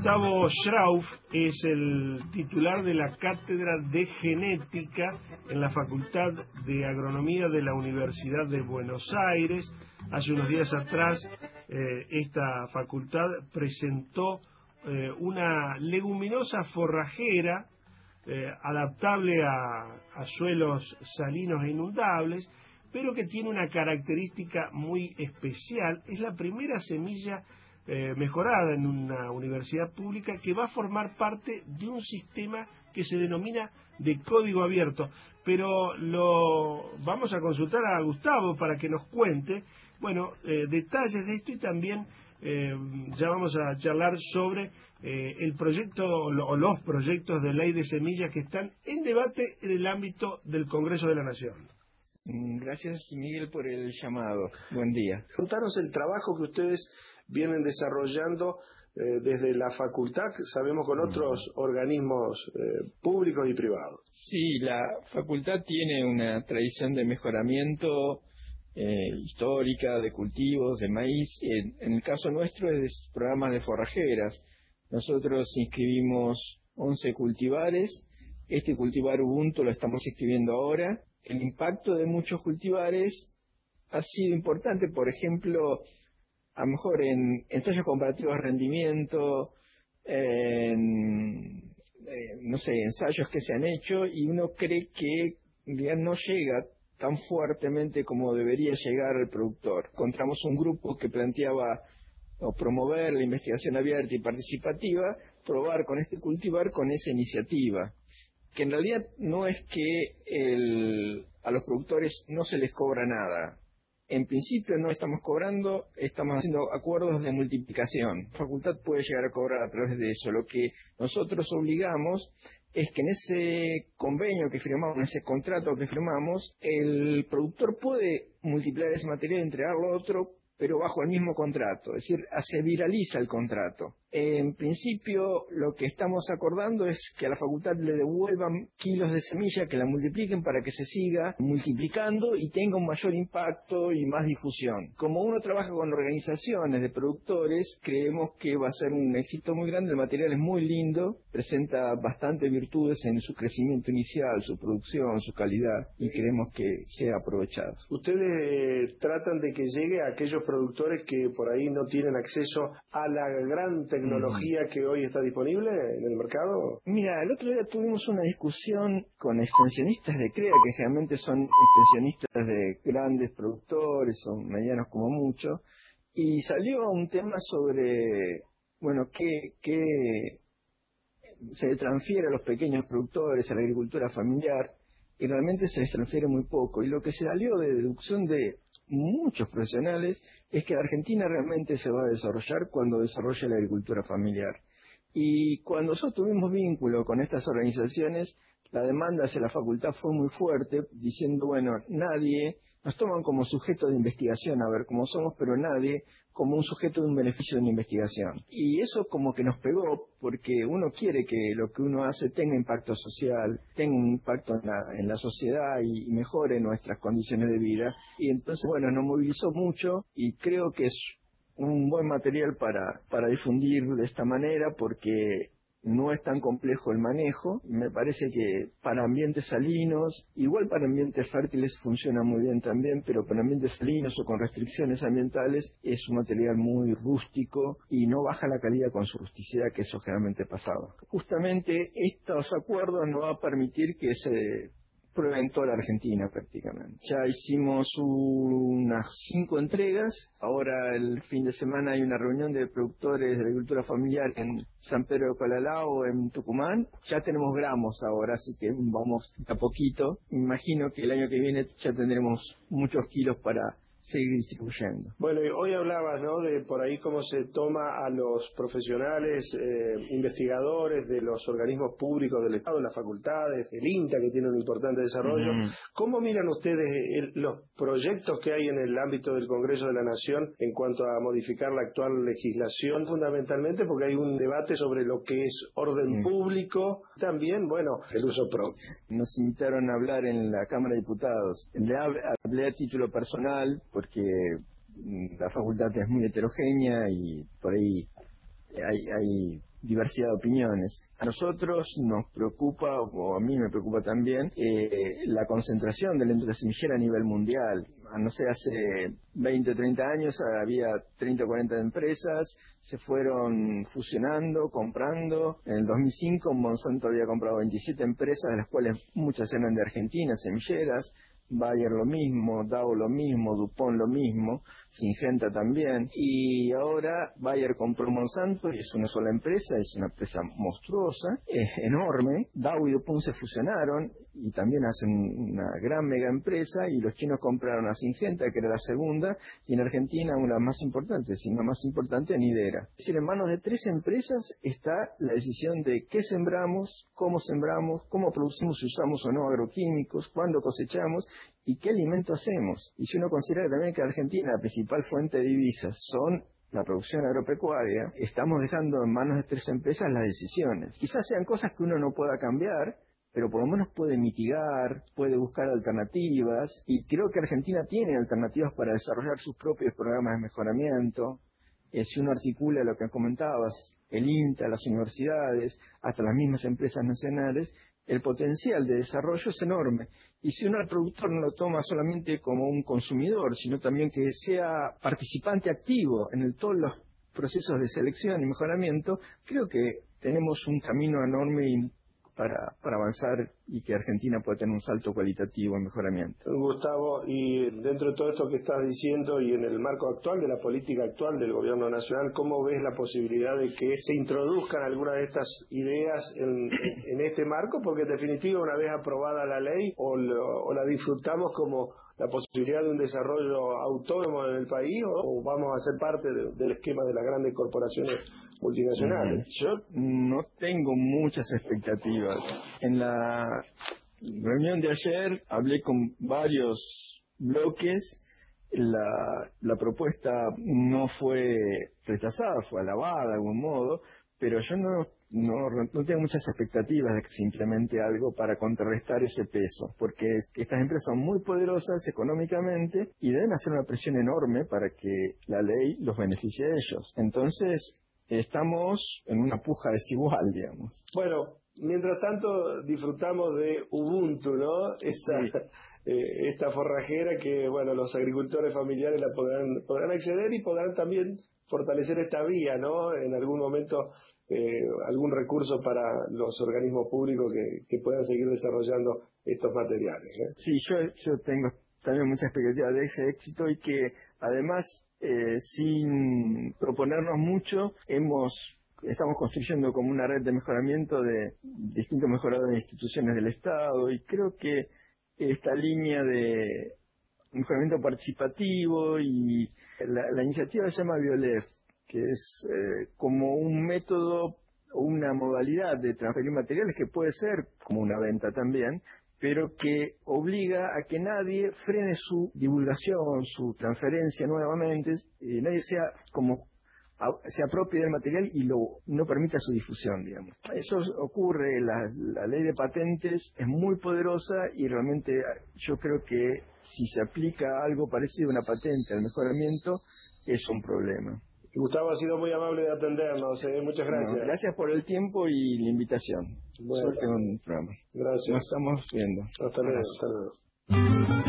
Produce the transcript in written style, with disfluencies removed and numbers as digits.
Gustavo Schrauf es el titular de la Cátedra de Genética en la Facultad de Agronomía de la Universidad de Buenos Aires. Hace unos días atrás esta facultad presentó una leguminosa forrajera adaptable a suelos salinos e inundables, pero que tiene una característica muy especial. Es la primera semilla mejorada en una universidad pública que va a formar parte de un sistema que se denomina de código abierto. Pero lo vamos a consultar a Gustavo para que nos cuente, detalles de esto, y también ya vamos a charlar sobre el proyecto o los proyectos de ley de semillas que están en debate en el ámbito del Congreso de la Nación. Gracias, Miguel, por el llamado. Buen día. Contanos el trabajo que ustedes vienen desarrollando desde la facultad, sabemos, con otros organismos públicos y privados. Sí, la facultad tiene una tradición de mejoramiento histórica de cultivos, de maíz. En el caso nuestro es programas de forrajeras. Nosotros inscribimos 11 cultivares. Este cultivar Ubuntu lo estamos inscribiendo ahora. El impacto de muchos cultivares ha sido importante, por ejemplo, a lo mejor en ensayos comparativos de rendimiento, ensayos que se han hecho, y uno cree que ya no llega tan fuertemente como debería llegar al productor. Encontramos un grupo que planteaba promover la investigación abierta y participativa, probar con este cultivar con esa iniciativa, que en realidad no es que a los productores no se les cobra nada. En principio no estamos cobrando, estamos haciendo acuerdos de multiplicación. La facultad puede llegar a cobrar a través de eso. Lo que nosotros obligamos es que en ese convenio que firmamos, en ese contrato que firmamos, el productor puede multiplicar ese material y entregarlo a otro, pero bajo el mismo contrato, es decir, se viraliza el contrato. En principio, lo que estamos acordando es que a la facultad le devuelvan kilos de semilla, que la multipliquen para que se siga multiplicando y tenga un mayor impacto y más difusión. Como uno trabaja con organizaciones de productores, creemos que va a ser un éxito muy grande. El material es muy lindo, presenta bastantes virtudes en su crecimiento inicial, su producción, su calidad, y creemos que sea aprovechado. Ustedes tratan de que llegue a aquellos productores que por ahí no tienen acceso a la gran tecnología que hoy está disponible en el mercado. Mira, el otro día tuvimos una discusión con extensionistas de CREA, que generalmente son extensionistas de grandes productores o medianos como mucho, y salió un tema sobre, qué se transfiere a los pequeños productores, a la agricultura familiar, y realmente se les transfiere muy poco. Y lo que se salió de deducción de muchos profesionales es que la Argentina realmente se va a desarrollar cuando desarrolle la agricultura familiar. Y cuando nosotros tuvimos vínculo con estas organizaciones, la demanda hacia la facultad fue muy fuerte, diciendo, nadie, nos toman como sujeto de investigación, a ver cómo somos, pero nadie como un sujeto de un beneficio de una investigación. Y eso como que nos pegó, porque uno quiere que lo que uno hace tenga impacto social, tenga un impacto en la sociedad y mejore nuestras condiciones de vida. Y entonces, nos movilizó mucho, y creo que es un buen material para difundir de esta manera, porque no es tan complejo el manejo. Me parece que para ambientes salinos, igual para ambientes fértiles funciona muy bien también, pero para ambientes salinos o con restricciones ambientales es un material muy rústico y no baja la calidad con su rusticidad, que eso generalmente pasaba. Justamente estos acuerdos nos va a permitir que se prueba en toda la Argentina prácticamente. Ya hicimos unas 5 entregas. Ahora el fin de semana hay una reunión de productores de agricultura familiar en San Pedro de Colalao, en Tucumán. Ya tenemos gramos ahora, así que vamos a poquito. Imagino que el año que viene ya tendremos muchos kilos para seguir distribuyendo. Y hoy hablabas, de por ahí cómo se toma a los profesionales, investigadores de los organismos públicos del Estado, las facultades, el INTA, que tiene un importante desarrollo. ¿Cómo miran ustedes los proyectos que hay en el ámbito del Congreso de la Nación en cuanto a modificar la actual legislación, fundamentalmente porque hay un debate sobre lo que es orden público, también, el uso propio? Nos invitaron a hablar en la Cámara de Diputados. Le hablé a título personal, porque la facultad es muy heterogénea y por ahí hay diversidad de opiniones. A nosotros nos preocupa, o a mí me preocupa también, la concentración de la industria semillera a nivel mundial. No sé, hace 20 o 30 años había 30 o 40 empresas, se fueron fusionando, comprando. En el 2005 Monsanto había comprado 27 empresas, de las cuales muchas eran de Argentina, semilleras. Bayer lo mismo, Dow lo mismo, DuPont lo mismo, Syngenta también, y ahora Bayer compró Monsanto y es una sola empresa, es una empresa monstruosa, es enorme. Dow y DuPont se fusionaron y también hacen una gran mega empresa, y los chinos compraron a Syngenta, que era la segunda, y en Argentina una más importante, si no más importante, Nidera. Es decir, en manos de 3 empresas está la decisión de qué sembramos, cómo producimos, si usamos o no agroquímicos, cuándo cosechamos y qué alimento hacemos. Y si uno considera también que Argentina, la principal fuente de divisas son la producción agropecuaria, estamos dejando en manos de 3 empresas las decisiones. Quizás sean cosas que uno no pueda cambiar, pero por lo menos puede mitigar, puede buscar alternativas, y creo que Argentina tiene alternativas para desarrollar sus propios programas de mejoramiento. Si uno articula lo que comentabas, el INTA, las universidades, hasta las mismas empresas nacionales, el potencial de desarrollo es enorme. Y si uno al productor no lo toma solamente como un consumidor, sino también que sea participante activo en todos los procesos de selección y mejoramiento, creo que tenemos un camino enorme para avanzar, y que Argentina pueda tener un salto cualitativo en mejoramiento. Gustavo, y dentro de todo esto que estás diciendo y en el marco actual de la política actual del gobierno nacional, ¿cómo ves la posibilidad de que se introduzcan algunas de estas ideas en este marco? Porque en definitiva, una vez aprobada la ley, o la disfrutamos como la posibilidad de un desarrollo autónomo en el país, o vamos a ser parte del esquema de las grandes corporaciones multinacionales. Yo no tengo muchas expectativas. En la reunión de ayer hablé con varios bloques. La propuesta no fue rechazada, fue alabada de algún modo, pero yo no tengo muchas expectativas de que se implemente algo para contrarrestar ese peso, porque estas empresas son muy poderosas económicamente y deben hacer una presión enorme para que la ley los beneficie a ellos. Entonces, estamos en una puja desigual, digamos. Bueno, mientras tanto disfrutamos de Ubuntu, ¿no? Esta forrajera que, bueno, los agricultores familiares la podrán acceder, y podrán también fortalecer esta vía, ¿no? En algún momento algún recurso para los organismos públicos que puedan seguir desarrollando estos materiales, ¿eh? Sí, yo tengo también mucha expectativa de ese éxito, y que además, sin proponernos mucho, estamos construyendo como una red de mejoramiento de distintos mejoradores de instituciones del Estado, y creo que esta línea de mejoramiento participativo, y la iniciativa se llama BioLEF, que es como un método o una modalidad de transferir materiales que puede ser como una venta también, pero que obliga a que nadie frene su divulgación, su transferencia nuevamente, nadie se apropie del material y no permita su difusión, digamos. Eso ocurre, la ley de patentes es muy poderosa, y realmente yo creo que si se aplica algo parecido a una patente al mejoramiento, es un problema. Gustavo, ha sido muy amable de atendernos, muchas gracias. No, gracias por el tiempo y la invitación. Bueno, suerte con el programa. Gracias. Nos estamos viendo. Hasta luego.